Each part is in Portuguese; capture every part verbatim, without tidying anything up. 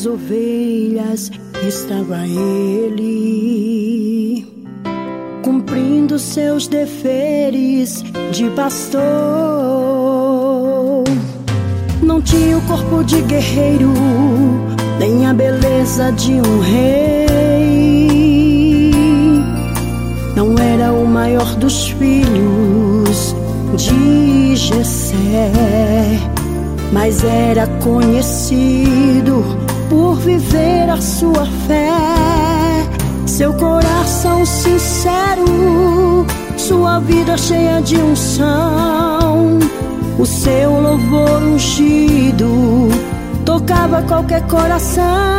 das ovelhas estava ele, cumprindo seus deveres de pastor. Não tinha o corpo de guerreiro, nem a beleza de um rei. Não era o maior dos filhos de Jessé, mas era conhecido por viver a sua fé. Seu coração sincero, sua vida cheia de unção, o seu louvor ungido tocava qualquer coração.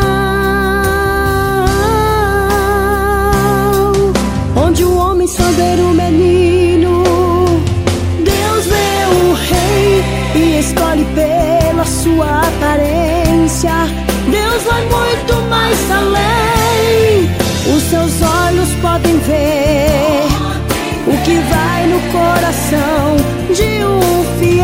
Onde o homem só vê o menino, Deus vê o rei e escolhe pela sua aparência. Deus vai muito mais além. Os seus olhos podem ver o que vai no coração de um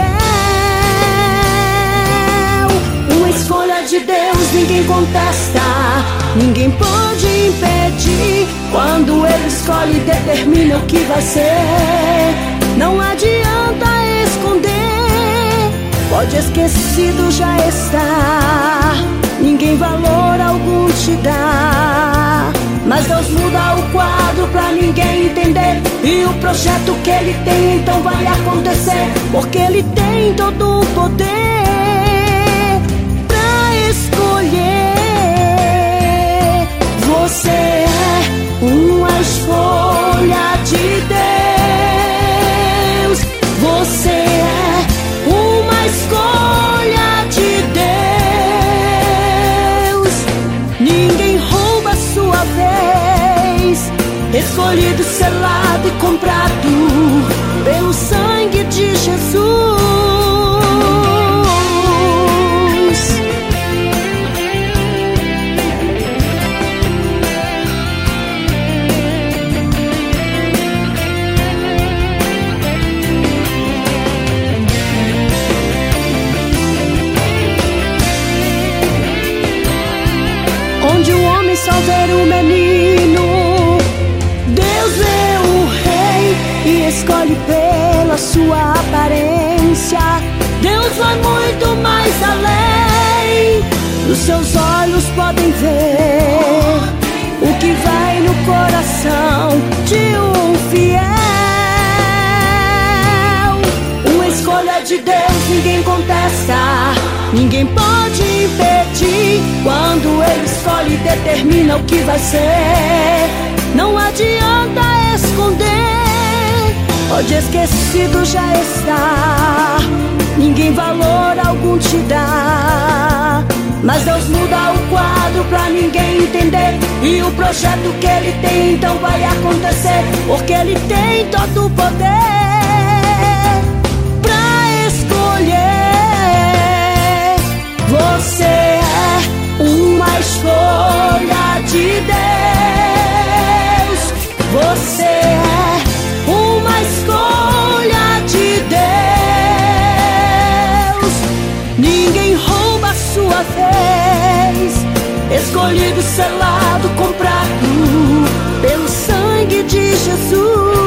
fiel. Uma escolha de Deus ninguém contesta, ninguém pode impedir. Quando Ele escolhe, determina o que vai ser. Não adianta esconder, pode esquecido já está, ninguém valor algum te dá. Mas Deus muda o quadro pra ninguém entender, e o projeto que Ele tem então vai acontecer, porque Ele tem todo o poder pra escolher. Você é uma escolha de Deus, você é uma escolha de Deus. Ninguém rouba sua vez, escolhido, selado e comprado pelo sangue de Jesus. Onde o homem só vê o menino, Deus vê o rei e escolhe pela sua aparência. Deus vai muito mais além. Os seus olhos podem ver o que vai no coração de um fiel. Uma escolha de Deus ninguém contesta, ninguém pode impedir. Quando Ele escolhe, determina o que vai ser. Não adianta esconder, pode esquecido já está, ninguém valor algum te dá. Mas Deus muda o quadro pra ninguém entender, e o projeto que Ele tem então vai acontecer, porque Ele tem todo o poder pra escolher. Você é uma escolha de Deus, você é uma escolha de Deus. Ninguém rouba sua vez, escolhido, selado, comprado pelo sangue de Jesus.